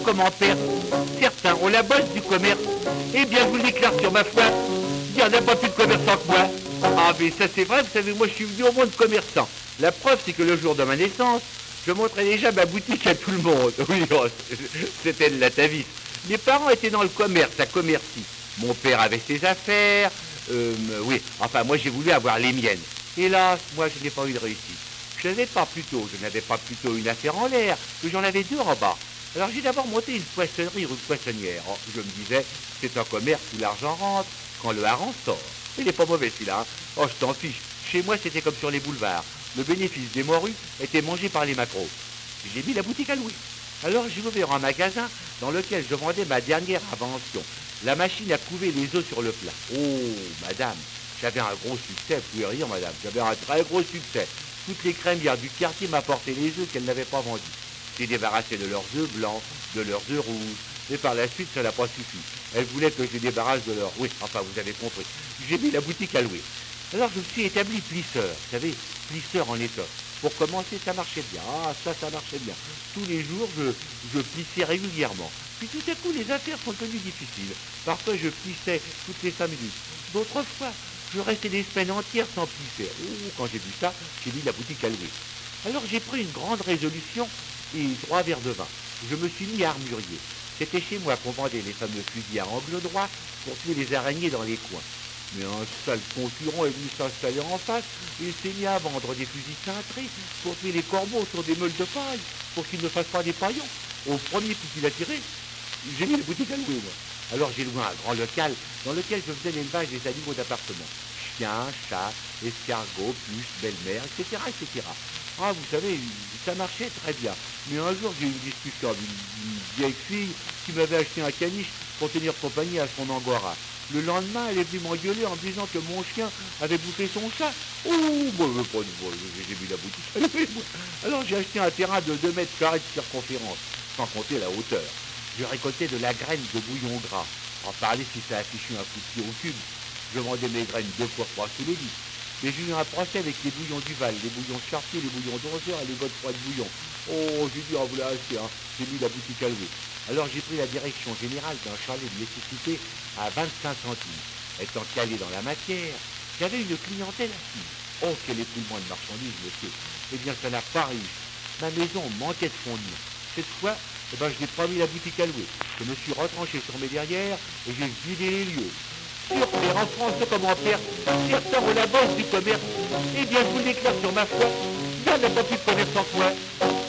comment perdre. Certains ont la bosse du commerce. Eh bien, je vous le déclare sur ma foi, il n'y en a pas plus de commerçants que moi. Ah, mais ça c'est vrai, vous savez, moi je suis venu au monde commerçant. La preuve, c'est que le jour de ma naissance, je montrais déjà ma boutique à tout le monde. Oui, oh, c'était de l'atavisme. Mes parents étaient dans le commerce, à Commercy. Mon père avait ses affaires. Oui, enfin, moi j'ai voulu avoir les miennes. Hélas, moi je n'ai pas eu de réussite. Je n'avais pas plutôt une affaire en l'air, que j'en avais deux en bas. Alors j'ai d'abord monté une poissonnerie rue Poissonnière. Oh, je me disais, c'est un commerce où l'argent rentre quand le hareng sort. Il n'est pas mauvais celui-là, hein. Oh, je t'en fiche. Chez moi, c'était comme sur les boulevards. Le bénéfice des morues était mangé par les maquereaux. J'ai mis la boutique à louer. Alors j'ai ouvert un magasin dans lequel je vendais ma dernière invention, la machine à couver les œufs sur le plat. Oh, madame, j'avais un gros succès, vous pouvez rire, madame, j'avais un très gros succès. Toutes les crémières du quartier m'apportaient les œufs qu'elles n'avaient pas vendus. J'ai débarrassé de leurs œufs blancs, de leurs œufs rouges, mais par la suite, ça n'a pas suffi. Elles voulaient que je les débarrasse de leurs... Oui, enfin, vous avez compris. J'ai mis la boutique à louer. Alors je me suis établi plisseur, vous savez, plisseur en étoffe. Pour commencer, ça marchait bien. Ah, ça marchait bien. Tous les jours, je plissais régulièrement. Puis tout à coup, les affaires sont devenues difficiles. Parfois, je plissais toutes les 5 minutes. D'autres fois, je restais des semaines entières sans plisser. Oh, quand j'ai vu ça, j'ai mis la boutique à louer. Alors j'ai pris une grande résolution et 3 verres de vin. Je me suis mis armurier. C'était chez moi qu'on vendait les fameux fusils à angle droit pour tuer les araignées dans les coins. Mais un sale concurrent est venu s'installer en face et s'est mis à vendre des fusils cintrés pour tuer les corbeaux sur des meules de paille pour qu'ils ne fassent pas des paillons. Au premier coup qu'il a tiré, j'ai mis la boutique à louer, moi. Alors j'ai loué un grand local dans lequel je faisais l'élevage des animaux d'appartement. Chiens, chats, escargots, puces, belle-mère, etc., etc. Ah, vous savez, ça marchait très bien. Mais un jour, j'ai eu une discussion avec une vieille fille qui m'avait acheté un caniche pour tenir compagnie à son angora. Le lendemain, elle est venue m'engueuler en me disant que mon chien avait bouffé son chat. Ouh, j'ai mis la boutique. Alors j'ai acheté un terrain de 2 mètres carrés de circonférence, sans compter la hauteur. Je récoltais de la graine de bouillon gras. En parler si ça affichait un coup de pied au cube. Je vendais mes graines 2 fois 3 sous les 10. Mais j'ai eu un procès avec les bouillons du Val, les bouillons chartiers, les bouillons d'Onzeur et les bottes froides bouillons. Oh, j'ai dit, en voilà assez, hein. J'ai mis la boutique à louer. Alors j'ai pris la direction générale d'un chalet de nécessité à 25 centimes. Étant calé dans la matière, j'avais une clientèle assise. Oh, quel époulement de marchandises, monsieur. Eh bien, ça n'a pas réussi. Ma maison manquait de fondement. Cette fois, eh ben, je n'ai pas mis la boutique à louer. Je me suis retranché sur mes derrières et j'ai vidé les lieux. Sur faire en France comme en Perse, certains ont la bosse du commerce. Eh bien, je vous l'éclaire sur ma foi, il n'y en a pas plus de commerçants que moi.